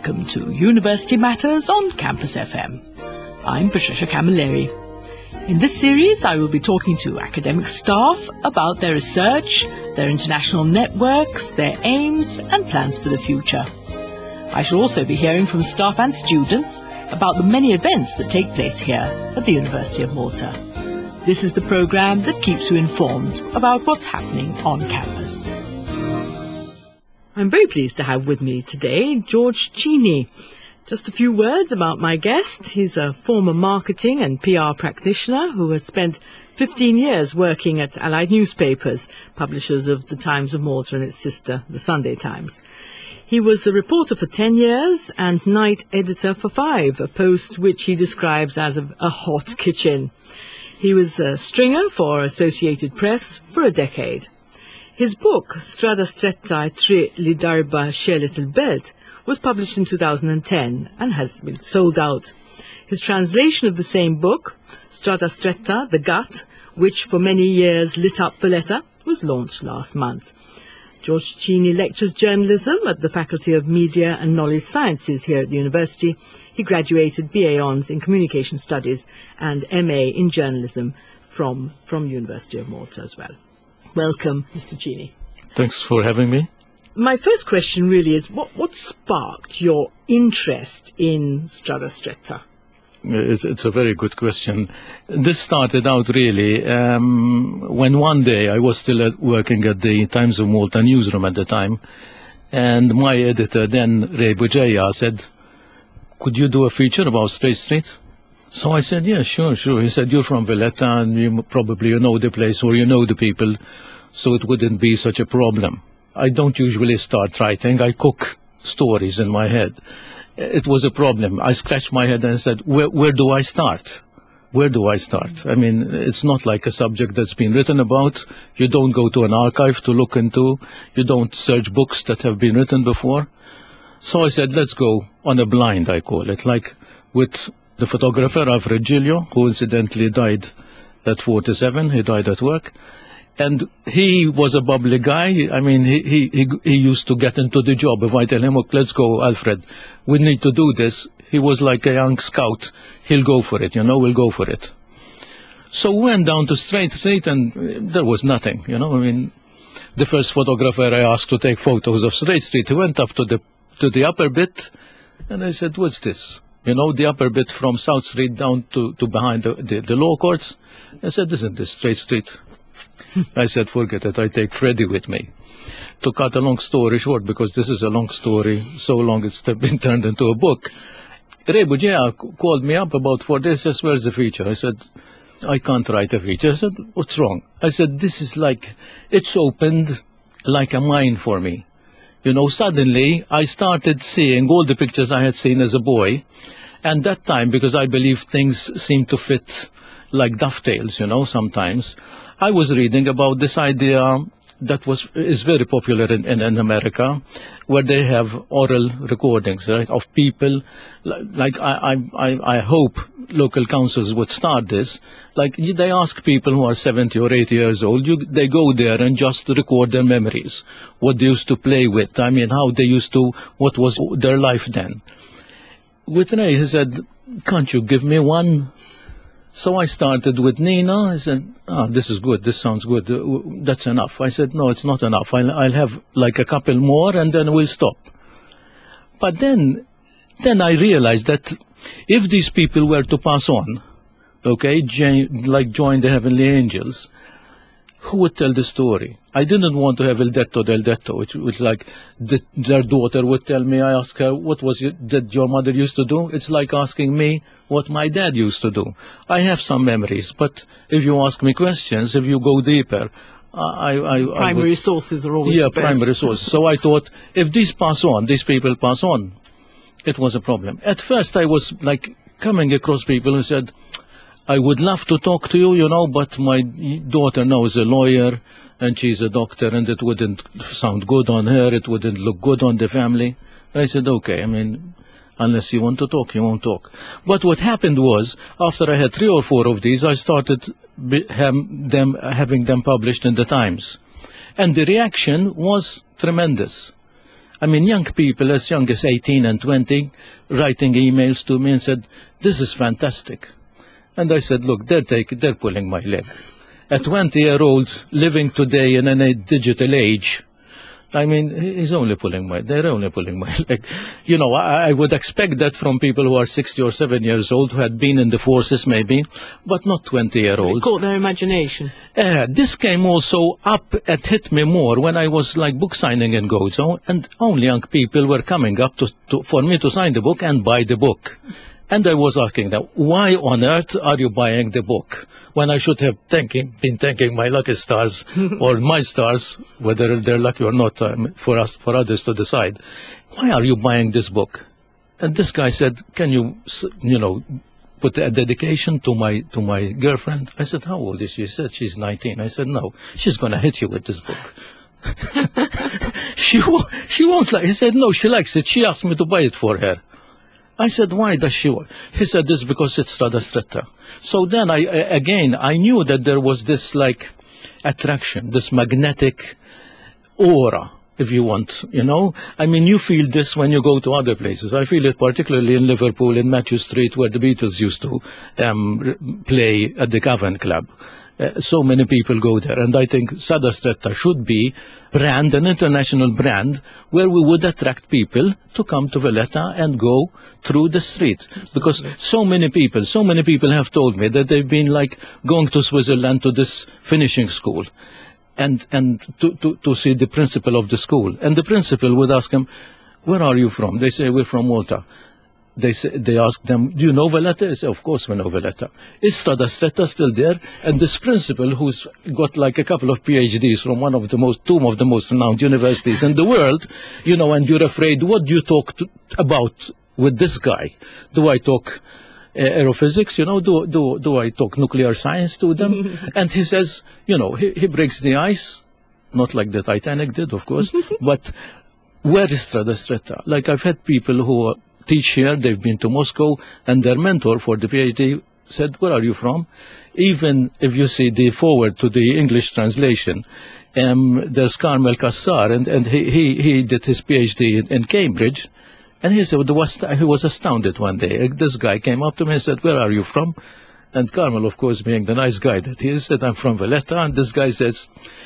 welcome to University Matters on Campus FM. I'm Patricia Camilleri. In this series, I will be talking to academic staff about their research, their international networks, their aims and plans for the future. I shall also be hearing from staff and students about the many events that take place here at the University of Malta. This is the programme that keeps you informed about what's happening on campus. I'm very pleased to have with me today George Cheney. Just a few words about my guest. He's a former marketing and PR practitioner who has spent 15 years working at Allied Newspapers, publishers of the Times of Malta and its sister, the Sunday Times. He was a reporter for 10 years and night editor for 5, a post which he describes as a hot kitchen. He was a stringer for Associated Press for a decade. His book, Strada Stretta Triq li Darba Xelet il-Belt, was published in 2010 and has been sold out. His translation of the same book, Strada Stretta, The Gut, which for many years lit up Valletta, was launched last month. George Cheney lectures journalism at the Faculty of Media and Knowledge Sciences here at the university. He graduated BA Hons in Communication Studies and MA in Journalism from University of Malta as well. Welcome, Mr. Cheney. Thanks for having me. My first question really is, what sparked your interest in Strada Stretta? It's a very good question. This started out really when one day I was still working at the Times of Malta newsroom at the time, and my editor then, Ray Bujaya, said, "Could you do a feature about Straight Street?" So I said, "Yeah, sure." He said, "You're from Valletta and you know the place or you know the people, so it wouldn't be such a problem." I don't usually start writing. I cook stories in my head. It was a problem. I scratched my head and said, where do I start? Where do I start? I mean, it's not like a subject that's been written about. You don't go to an archive to look into. You don't search books that have been written before. So I said, let's go on a blind, I call it, like with the photographer, Alfred Giglio, who incidentally died at 47. He died at work. And he was a bubbly guy. I mean, he used to get into the job. If I tell him, "Look, let's go, Alfred, we need to do this," he was like a young scout. He'll go for it, we'll go for it. So we went down to Straight Street and there was nothing, I mean, the first photographer I asked to take photos of Straight Street, he went up to the upper bit and I said, "What's this?" The upper bit from South Street down to behind the law courts. I said, "Isn't this Straight Street?" I said, "Forget it, I take Freddie with me." To cut a long story short, because this is a long story, so long it's been turned into a book, Ray Bujaya called me up about 4 days, says, "Where's the feature?" I said, "I can't write a feature." I said, "What's wrong?" I said, "This is like, it's opened like a mine for me." Suddenly I started seeing all the pictures I had seen as a boy, and that time, because I believe things seem to fit like dovetails, sometimes, I was reading about this idea that is very popular in America, where they have oral recordings, right, of people. Like I hope local councils would start this. Like they ask people who are 70 or 80 years old, they go there and just record their memories, what they used to play with. I mean, how they used to, what was their life then. With Ray, he said, "Can't you give me one?" So I started with Nina. I said, "This is good. This sounds good. That's enough." I said, "No, it's not enough. I'll have like a couple more and then we'll stop." But then I realized that if these people were to pass on, join the heavenly angels, who would tell the story? I didn't want to have Il Detto del Detto, which like their daughter would tell me. I asked her, "What was it that your mother used to do?" It's like asking me what my dad used to do. I have some memories, but if you ask me questions, if you go deeper, primary sources are always the best. Primary sources. So I thought, if these people pass on, it was a problem. At first I was like coming across people who said, "I would love to talk to you, but my daughter now is a lawyer and she's a doctor and it wouldn't sound good on her, it wouldn't look good on the family." I said, "Okay, I mean, unless you want to talk, you won't talk." But what happened was, after I had 3 or 4 of these, I started having them published in the Times. And the reaction was tremendous. I mean, young people as young as 18 and 20 writing emails to me and said, this is fantastic. And I said, look, they're pulling my leg. A 20-year-old living today in a digital age, I mean, they're only pulling my leg. You know, I would expect that from people who are 60 or 7 years old, who had been in the forces maybe, but not 20-year-olds. It caught their imagination. This came also up and hit me more when I was like book signing in Gozo, and only young people were coming up for me to sign the book and buy the book. And I was asking them, why on earth are you buying the book? When I should have been thanking my lucky stars or my stars, whether they're lucky or not, for others to decide. Why are you buying this book? And this guy said, can you put a dedication to my girlfriend? I said, how old is she? She said she's 19. I said, no, she's going to hit you with this book. She won't like it. He said, no, she likes it. She asked me to buy it for her. I said, why does she want? He said, this is because it's Strada Stretta. So then I knew that there was this like attraction, this magnetic aura, if you want, you know. I mean, you feel this when you go to other places. I feel it particularly in Liverpool, in Matthew Street, where the Beatles used to play at the Cavern Club. So many people go there, and I think Strada Stretta should be an international brand, where we would attract people to come to Valletta and go through the street. Absolutely. Because so many people have told me that they've been like going to Switzerland to this finishing school, and to see the principal of the school, and the principal would ask them, where are you from? They say, we're from Malta. They ask them, do you know Valletta? They say, of course we know Valletta. Is Strada Stretta still there? And this principal, who's got like a couple of PhDs from two of the most renowned universities in the world, you know, and you're afraid, what do you talk about with this guy? Do I talk aerophysics, you know, do I talk nuclear science to them? And he says, you know, he breaks the ice, not like the Titanic did, of course, but where is Strada Stretta? Like, I've had people who teach here, they've been to Moscow, and their mentor for the PhD said, where are you from? Even if you see the forward to the English translation, there's Carmel Kassar, and he did his PhD in Cambridge, and he said, he was astounded one day. This guy came up to me and said, where are you from? And Carmel, of course, being the nice guy that he is, said, I'm from Valletta, and this guy says,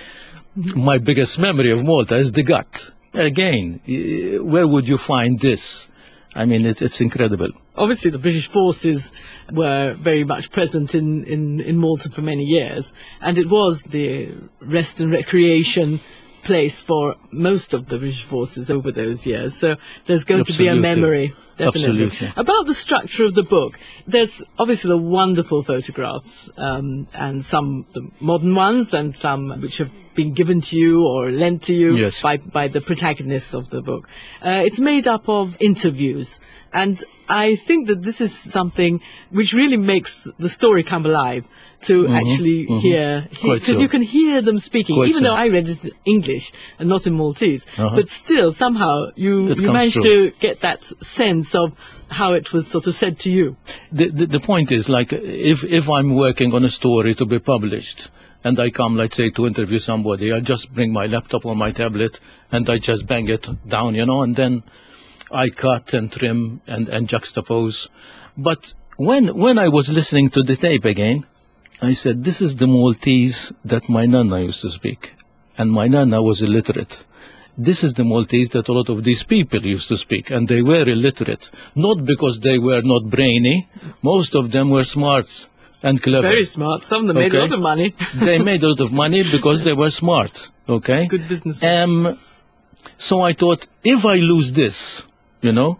my biggest memory of Malta is the gut. Again, where would you find this? I mean, it's incredible. Obviously, the British forces were very much present in Malta for many years, and it was the rest and recreation place for most of the British forces over those years. So there's going to be a memory, definitely. Absolutely. About the structure of the book, there's obviously the wonderful photographs, and some the modern ones, and some which have been given to you or lent to you, yes, by the protagonists of the book. It's made up of interviews, and I think that this is something which really makes the story come alive, to actually hear, because you can hear them speaking, even though I read it in English and not in Maltese, but still somehow you managed to get that sense of how it was sort of said to you. The point is, like, if I'm working on a story to be published, and I come, let's say, to interview somebody, I just bring my laptop or my tablet, and I just bang it down, you know, and then I cut and trim and juxtapose. But when I was listening to the tape again, I said, this is the Maltese that my Nana used to speak. And my Nana was illiterate. This is the Maltese that a lot of these people used to speak, and they were illiterate. Not because they were not brainy. Most of them were smart and clever. Very smart. Some of them made a lot of money. They made a lot of money because they were smart. Okay? Good business. So I thought, if I lose this, you know,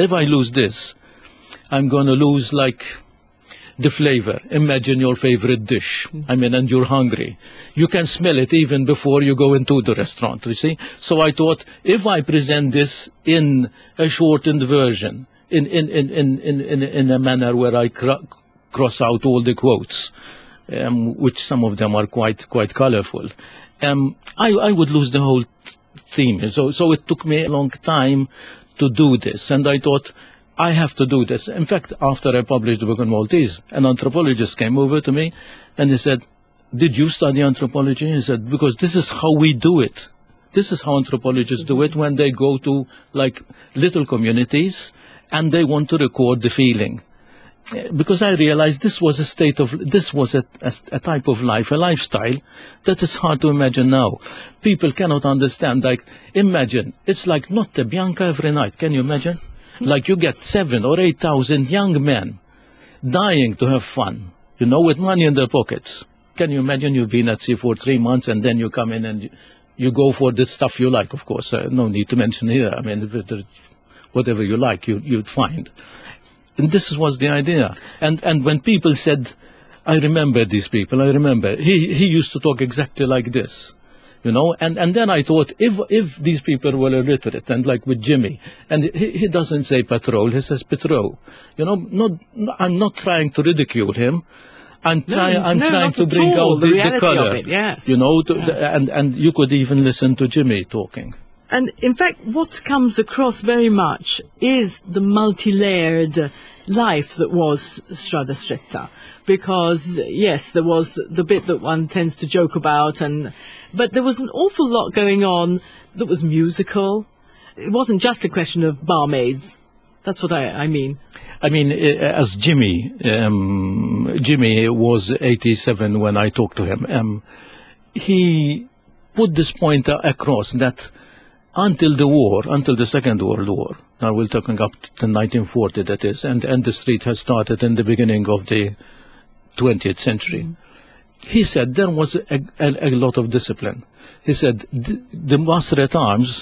I'm going to lose, like, the flavor. Imagine your favorite dish. I mean, and you're hungry. You can smell it even before you go into the restaurant, you see? So I thought, if I present this in a shortened version, in a manner where I cross out all the quotes, which some of them are quite colorful, I would lose the whole theme. So it took me a long time to do this, and I thought, I have to do this. In fact, after I published the book on Maltese, an anthropologist came over to me and he said, did you study anthropology? He said, because this is how we do it. This is how anthropologists do it when they go to like little communities and they want to record the feeling. Because I realized this was a type of life, a lifestyle that it's hard to imagine now. People cannot understand. Like, imagine, it's like Notte Bianca every night. Can you imagine? Like you get 7,000 or 8,000 young men dying to have fun, with money in their pockets. Can you imagine you've been at sea for 3 months and then you come in and you go for this stuff you like, of course. No need to mention here. I mean, whatever you like, you'd find. And this was the idea. And when people said, I remember these people, he used to talk exactly like this, and then I thought, if these people were illiterate, and like with Jimmy, and he doesn't say patrol, he says patrol, I'm not trying to ridicule him. I'm trying to bring out the color, of it, yes. And you could even listen to Jimmy talking. And in fact, what comes across very much is the multi-layered life that was Strada Stretta. Because, yes, there was the bit that one tends to joke about, but there was an awful lot going on that was musical. It wasn't just a question of barmaids. That's what I mean. I mean, as Jimmy was 87 when I talked to him. He put this point across that until the Second World War, now we're talking up to 1940, that is, and the street has started in the beginning of the 20th century. Mm-hmm. He said there was a lot of discipline. He said the master at arms,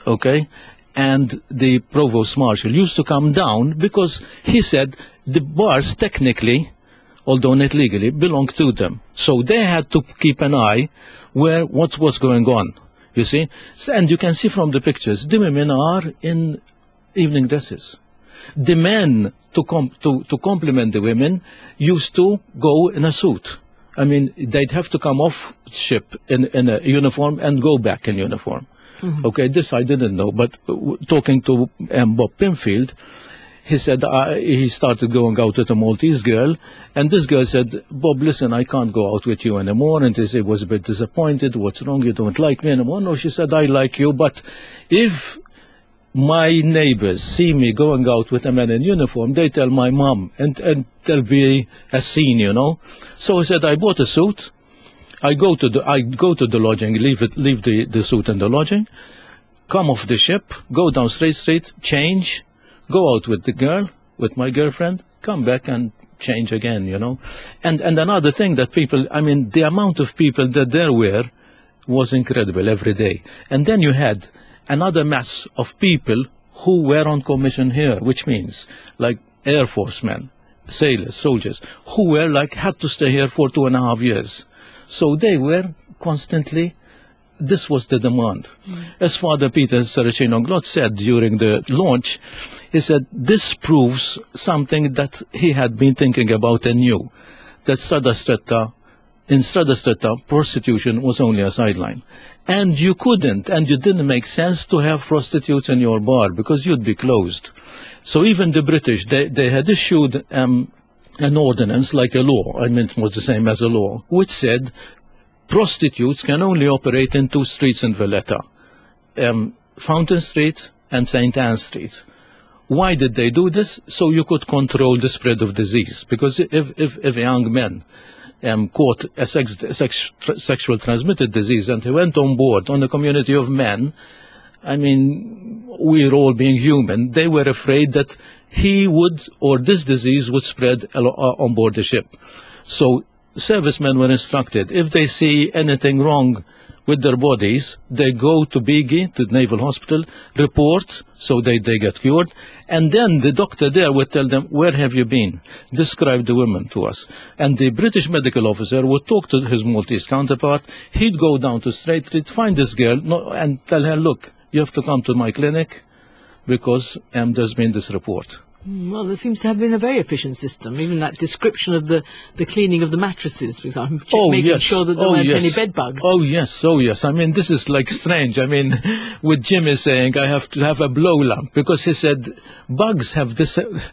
and the provost marshal used to come down because he said the bars technically, although not legally, belonged to them. So they had to keep an eye what was going on. You see? And you can see from the pictures, the women are in evening dresses. The men, to compliment the women, used to go in a suit. I mean, they'd have to come off ship in a uniform and go back in uniform. Mm-hmm. Okay, this I didn't know, but talking to Bob Pinfield, he said he started going out with a Maltese girl, and this girl said, Bob, listen, I can't go out with you anymore. And he was a bit disappointed. What's wrong? You don't like me anymore? No, she said, I like you, but if my neighbors see me going out with a man in uniform, they tell my mom, and there'll be a scene, So he said, I bought a suit. I go to the lodging, leave the suit in the lodging, come off the ship, go down Straight Street, change, go out with the girl, with my girlfriend, come back and change again, And another thing that people, I mean, the amount of people that there were was incredible every day. And then you had another mass of people who were on commission here, which means like Air Force men, sailors, soldiers, who were had to stay here for 2.5 years. So they were constantly, this was the demand. As Father Peter Saraceno-Glott said during the launch, he said, this proves something that he had been thinking about and knew, that in Strada Stretta, prostitution was only a sideline. And you didn't make sense to have prostitutes in your bar because you'd be closed. So even the British, they had issued an ordinance, like a law, I mean it was the same as a law, which said prostitutes can only operate in 2 streets in Valletta, Fountain Street and St. Anne Street. Why did they do this? So you could control the spread of disease. Because if a young man caught a sexual transmitted disease and he went on board on a community of men, I mean, we're all being human, they were afraid that he would, or this disease would spread on board the ship. So servicemen were instructed, if they see anything wrong with their bodies, they go to Bigi, to the Naval Hospital, report, so they get cured, and then the doctor there would tell them, where have you been? Describe the woman to us. And the British medical officer would talk to his Maltese counterpart, he'd go down to Straight Street, find this girl, and tell her, look, you have to come to my clinic, because there's been this report. Well, there seems to have been a very efficient system. Even that description of the cleaning of the mattresses, for example, making sure that there weren't any bed bugs. Oh, yes. I mean, this is like strange. I mean, with Jimmy saying I have to have a blow lamp, because he said bugs have this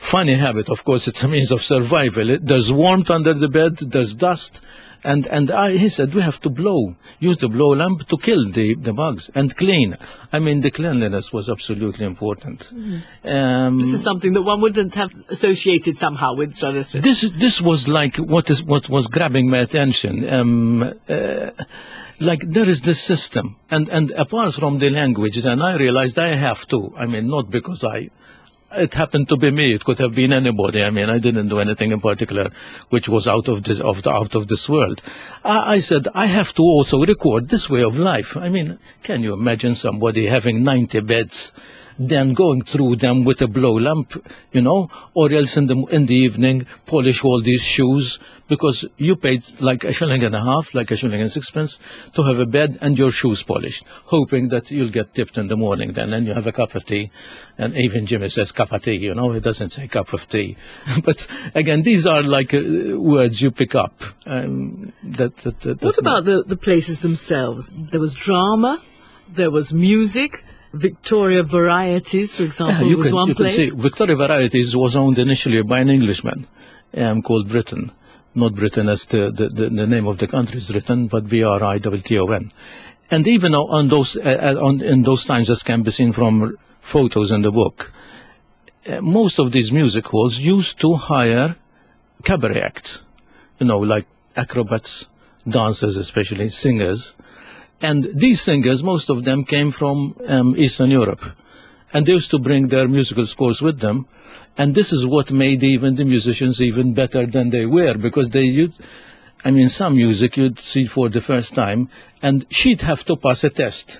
funny habit. Of course, it's a means of survival. There's warmth under the bed, there's dust, and he said, we have to use the blow lamp to kill the bugs and clean. I mean, the cleanliness was absolutely important. This is something that one wouldn't have associated somehow with Strata Street. This was like what was grabbing my attention. Like there is this system, and apart from the language, then I realized I have to. I mean, not because it happened to be me. It could have been anybody. I mean, I didn't do anything in particular which was out of this world. I said I have to also record this way of life. I mean, can you imagine somebody having 90 beds, then going through them with a blow lamp, or else in the evening polish all these shoes, because you paid like $1.50 shillings, like $1.06 shillings, to have a bed and your shoes polished, hoping that you'll get tipped in the morning then, and you have a cup of tea. And even Jimmy says cup of tea, it doesn't say cup of tea. But again, these are like words you pick up. What about the places themselves? There was drama, there was music. Victoria Varieties, for example, was one place. You can see Victoria Varieties was owned initially by an Englishman called Britain. Not Britain as the name of the country is written, but Britton. And even in those times, as can be seen from photos in the book, most of these music halls used to hire cabaret acts, like acrobats, dancers especially, singers. And these singers, most of them came from Eastern Europe. And they used to bring their musical scores with them. And this is what made even the musicians even better than they were, because some music you'd see for the first time, and she'd have to pass a test.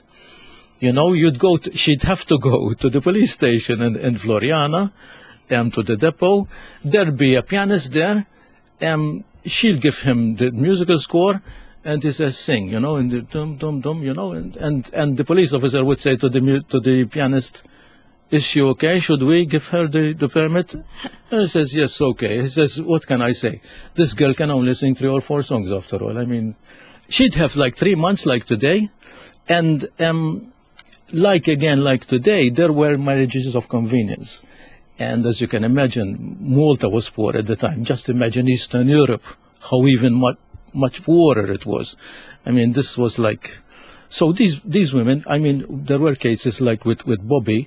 She'd have to go to the police station in Floriana, to the depot. There'd be a pianist there, she'll give him the musical score, and he says, sing, and the dum dum dum, and the police officer would say to the pianist, is she okay? Should we give her the permit? And he says, yes, okay. He says, what can I say? This girl can only sing 3 or 4 songs after all. I mean, she'd have like 3 months like today, and like today, there were marriages of convenience. And as you can imagine, Malta was poor at the time. Just imagine Eastern Europe, how even much poorer it was. I mean, this was like, so these women, I mean, there were cases like with Bobby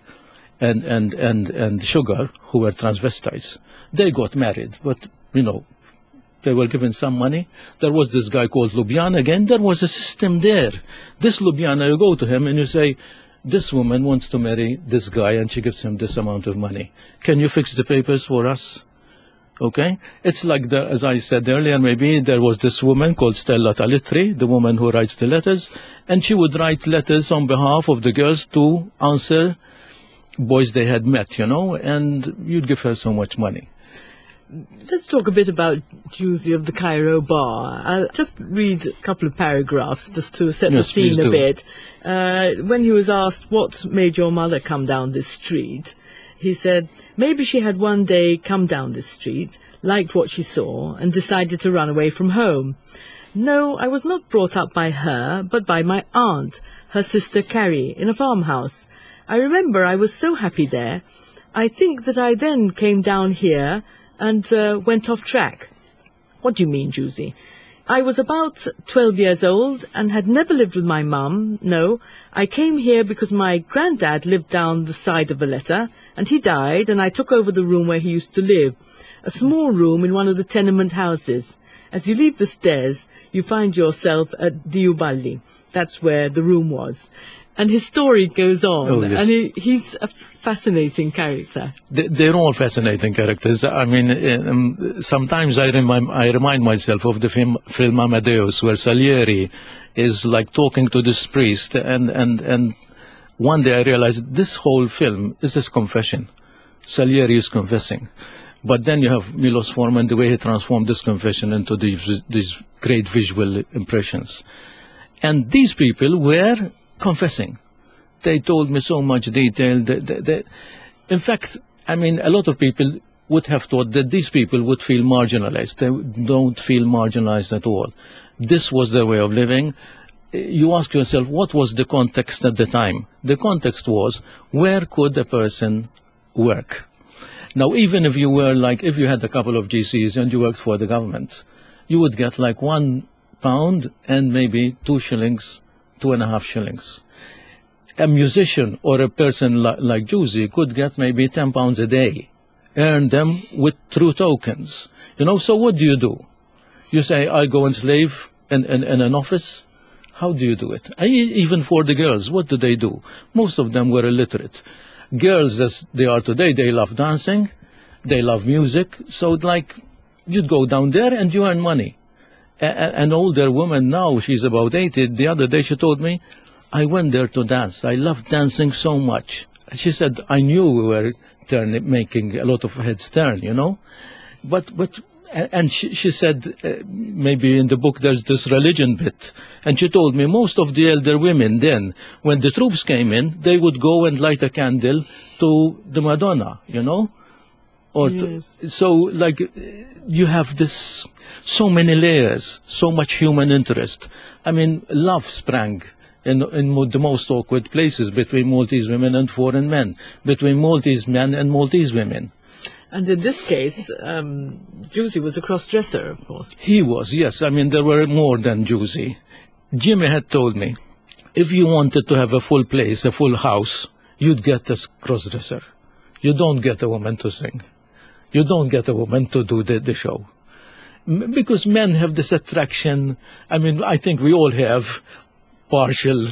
and Sugar, who were transvestites. They got married, but, they were given some money. There was this guy called Ljubljana. Again, there was a system there. This Ljubljana, you go to him and you say, this woman wants to marry this guy and she gives him this amount of money. Can you fix the papers for us? Okay? It's like, as I said earlier, maybe there was this woman called Stella Talitri, the woman who writes the letters, and she would write letters on behalf of the girls to answer boys they had met, and you'd give her so much money. Let's talk a bit about Giusy of the Cairo Bar. I'll just read a couple of paragraphs just to set the scene a bit. When he was asked, what made your mother come down this street? He said, maybe she had one day come down this street, liked what she saw, and decided to run away from home. No, I was not brought up by her, but by my aunt, her sister Carrie, in a farmhouse. I remember I was so happy there. I think that I then came down here and went off track. What do you mean, Giusy? I was about 12 years old and had never lived with my mum. No, I came here because my granddad lived down the side of Valletta, and he died, and I took over the room where he used to live, a small room in one of the tenement houses. As you leave the stairs, you find yourself at Diuballi. That's where the room was. And his story goes on, and he's a fascinating character. They're all fascinating characters. I mean, sometimes I remind myself of the film Amadeus, where Salieri is like talking to this priest, and one day I realized this whole film is his confession. Salieri is confessing. But then you have Milos Forman, the way he transformed this confession into these great visual impressions. And these people were confessing. They told me so much detail. In fact, I mean, a lot of people would have thought that these people would feel marginalized. They don't feel marginalized at all. This was their way of living. You ask yourself, what was the context at the time? The context was, where could a person work? Now, even if you were like, if you had a couple of GCs and you worked for the government, you would get like £1 and maybe 2 shillings, 2.5 shillings. A musician or a person like Juicy could get maybe £10 a day, earn them with through tokens. So what do? You say, I go and slave in an office? How do you do it? Even for the girls, what do they do? Most of them were illiterate. Girls, as they are today, they love dancing, they love music, so like you'd go down there and you earn money. An older woman now, she's about 80, the other day she told me, I went there to dance. I loved dancing so much. She said, I knew we were making a lot of heads turn, And she said, maybe in the book there's this religion bit. And she told me most of the elder women then, when the troops came in, they would go and light a candle to the Madonna, Or yes. So, like, you have this, so many layers, so much human interest. I mean, love sprang in the most awkward places between Maltese women and foreign men, between Maltese men and Maltese women. And in this case, Juicy was a cross-dresser, of course. He was, yes. I mean, there were more than Juicy. Jimmy had told me, if you wanted to have a full place, a full house, you'd get a cross-dresser. You don't get a woman to sing. You don't get a woman to do the show. Because men have this attraction. I mean, I think we all have partial,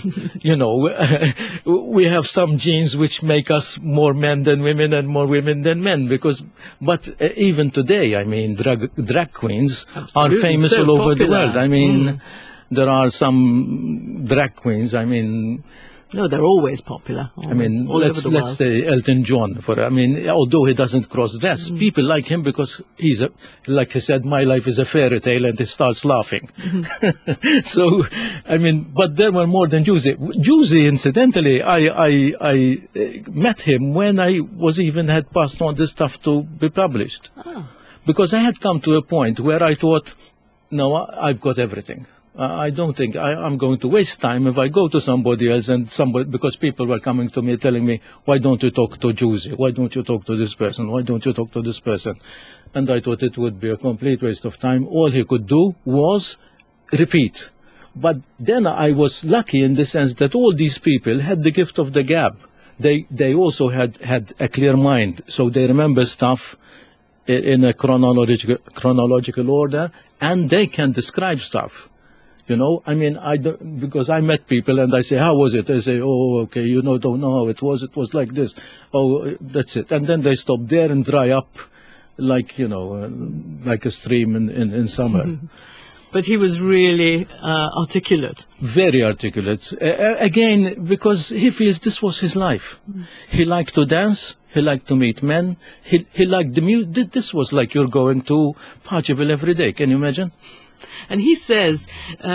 we have some genes which make us more men than women and more women than men. But even today, I mean, drag queens Absolutely. are famous So all over the popular. world. I mean, there are some drag queens. I mean, No, they're always popular. Always, all over the world. let's say Elton John. Although he doesn't cross-dress, people like him because he's like he said, my life is a fairy tale, and he starts laughing. So, I mean, but there were more than Juicy. Juicy, incidentally, I met him when I had passed on this stuff to be published. Ah. Because I had come to a point where I thought, no, I've got everything. I don't think I'm going to waste time if I go to somebody else because people were coming to me telling me, why don't you talk to Juicy? Why don't you talk to this person? Why don't you talk to this person? And I thought it would be a complete waste of time. All he could do was repeat. But then I was lucky in the sense that all these people had the gift of the gab. They also had a clear mind, so they remember stuff in a chronological order, and they can describe stuff. I mean, because I met people and I say, how was it? They say, oh, okay, don't know how it was like this. Oh, that's it. And then they stop there and dry up like, like a stream in summer. But he was really articulate. Very articulate. Again, because he feels this was his life. He liked to dance. He liked to meet men. He liked the music. This was like you're going to Parcheville every day. Can you imagine? And he says,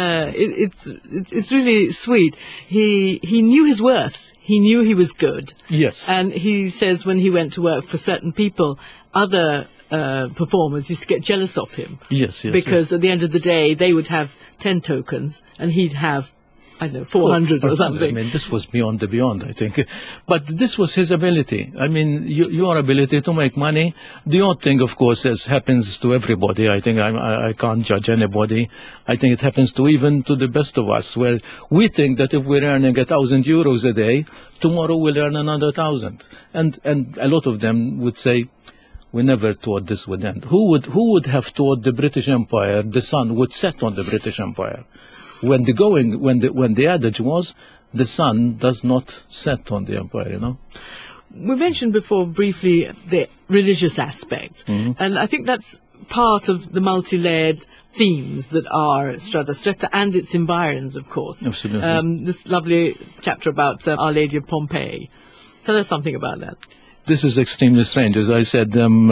it's really sweet. He knew his worth. He knew he was good. Yes. And he says when he went to work for certain people, other performers used to get jealous of him. Yes. Because at the end of the day, they would have 10 tokens and he'd have, I don't know, 400 or something. I mean, this was beyond the beyond, I think. But this was his ability. I mean, your ability to make money. The odd thing, of course, as happens to everybody, I think I can't judge anybody. I think it happens even to the best of us, where we think that if we're earning €1,000 a day, tomorrow we'll earn another 1,000. And a lot of them would say, we never thought this would end. Who would have thought the British Empire, the sun would set on the British Empire? When the adage was, the sun does not set on the empire, We mentioned before briefly the religious aspect, and I think that's part of the multi-layered themes that are Strada Stretta and its environs, of course. Absolutely. This lovely chapter about Our Lady of Pompeii. Tell us something about that. This is extremely strange. As I said,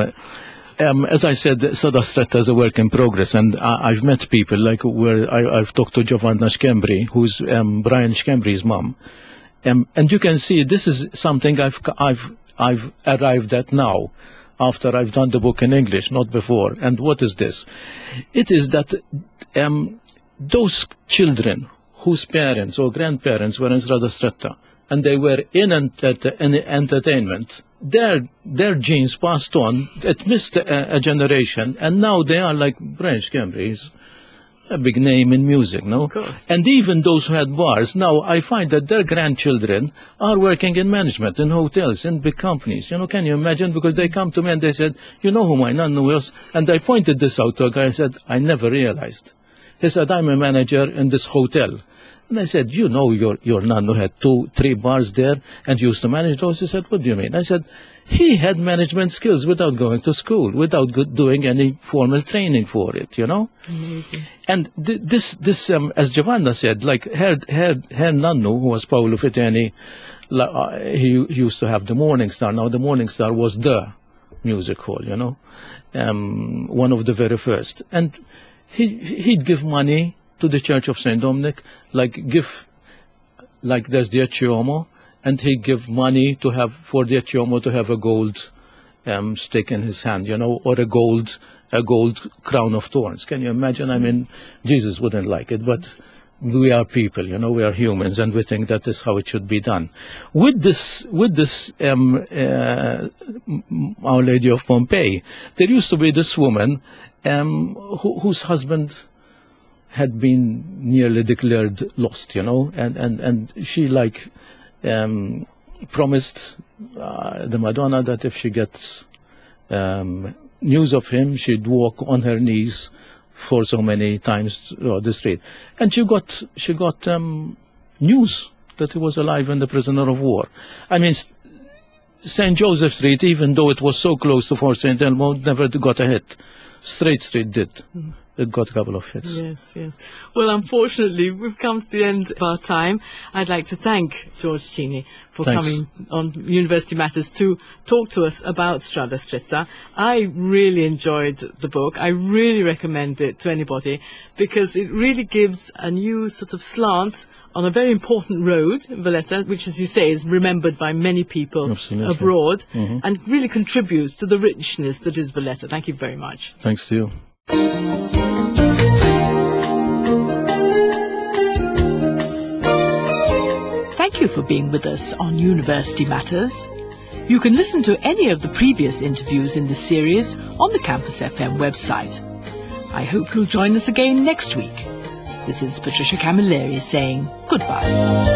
Strada Stretta is a work in progress, and I've met people like where I've talked to Giovanna Schembri, who's Brian Schembri's mom, and you can see this is something I've arrived at now, after I've done the book in English, not before. And what is this? It is that those children whose parents or grandparents were in Strada Stretta, and they were in entertainment, their genes passed on. It missed a generation, and now they are like Branch Cambridge, a big name in music, no? Of course. And even those who had bars, now I find that their grandchildren are working in management, in hotels, in big companies. You know, can you imagine? Because they come to me and they said, you know who my nana was? And I pointed this out to a guy and said, I never realized. He said, I'm a manager in this hotel. And I said, you know, your nana had 2-3 bars there and used to manage those. He said, what do you mean? I said, he had management skills without going to school, without doing any formal training for it, you know? Amazing. And this, as Giovanna said, like her nonno, who was Paolo Fitani, he used to have the Morning Star. Now the Morning Star was the music hall, you know, one of the very first. And he'd give money to the Church of St. Dominic, like there's the Ecce and he'd give money for the Ecce to have a gold stick in his hand, you know, or a gold crown of thorns. Can you imagine? I mean, Jesus wouldn't like it, but we are people, you know, we are humans, and we think that is how it should be done. With this Our Lady of Pompeii, there used to be this woman whose husband had been nearly declared lost, you know, and she promised the Madonna that if she gets news of him, she'd walk on her knees for so many times throughout the street. And she got news that he was alive and a prisoner of war. I mean, St. Joseph Street, even though it was so close to Fort St. Elmo, never got a hit. Straight Street did. It got a couple of hits. Yes, yes. Well, unfortunately, we've come to the end of our time. I'd like to thank George Cheney for coming on University Matters to talk to us about Strada Scripta. I really enjoyed the book. I really recommend it to anybody because it really gives a new sort of slant on a very important road, Valletta, which, as you say, is remembered by many people abroad, and really contributes to the richness that is Valletta. Thank you very much. Thanks to you. Thank you for being with us on University Matters. You can listen to any of the previous interviews in this series on the Campus FM website. I hope you'll join us again next week. This is Patricia Camilleri saying goodbye.